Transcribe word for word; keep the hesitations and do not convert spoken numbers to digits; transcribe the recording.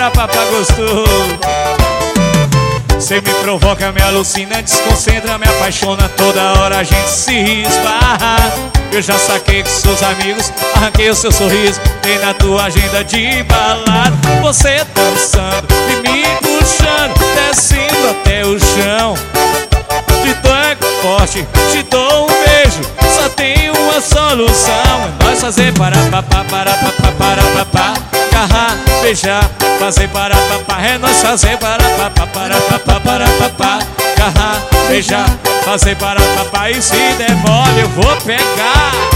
para papá gostoso. Cê me provoca, me alucina, desconcentra, me apaixona. Toda hora a gente se esbarra. Eu já saquei com seus amigos, arranquei o seu sorriso. Tem na tua agenda de balada. Você dançando e me puxando, descendo até o chão. Te dou forte, te dou um beijo, só tem uma solução. É nós fazer para papá, para papá, para papá, agarrar, beijar, fazer para papá. É nós fazer para papá, para papá, para papá, agarrar, beijar, fazer para papá. E se der mole eu vou pegar.